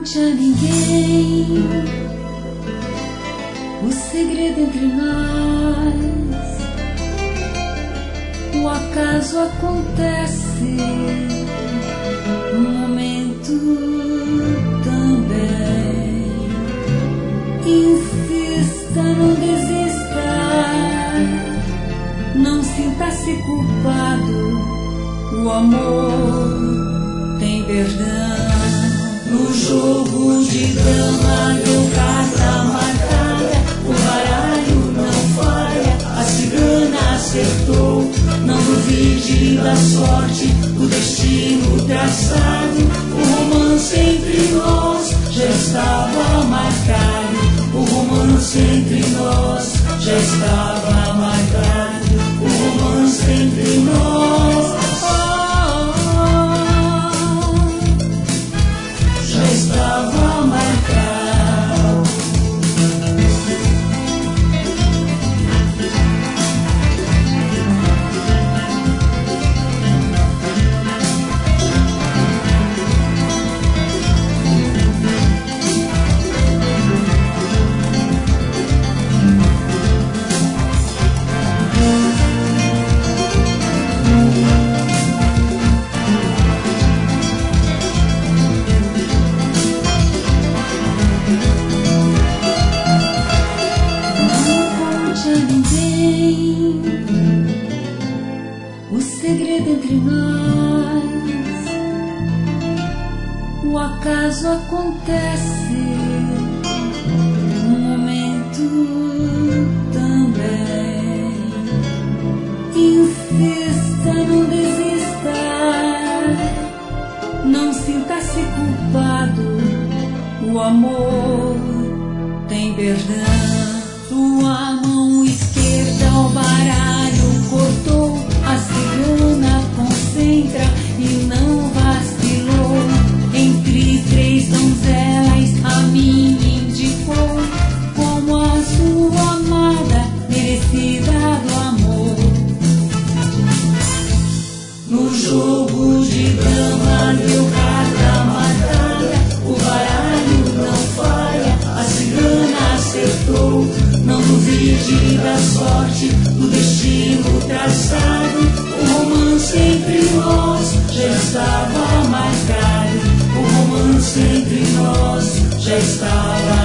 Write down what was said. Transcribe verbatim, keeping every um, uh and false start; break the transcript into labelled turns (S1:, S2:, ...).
S1: conte a ninguém o segredo entre nós. O acaso acontece, um momento também. Insista, não desista, não sinta-se culpado. O amor tem perdão. No jogo de dama deu carta marcada, o baralho não falha, a cigana acertou. Não duvide da sorte, do destino traçado. O romance entre nós já estava marcado. O romance entre nós já estava marcado. O romance entre nós estava marcado. O segredo entre nós, o acaso acontece, um momento também. Insista, não desista, não sinta-se culpado. O amor tem perdão. Sua mão esquerda o baralho cortou, a cigana concentra e não vacilou. Entre três donzelas a minha indicou, como a sua amada, merecida do amor. No jogo de dama deu carta marcada, o baralho não falha, a cigana acertou. Não duvide da sorte, do destino traçado. O romance entre nós já estava marcado. O romance entre nós já estava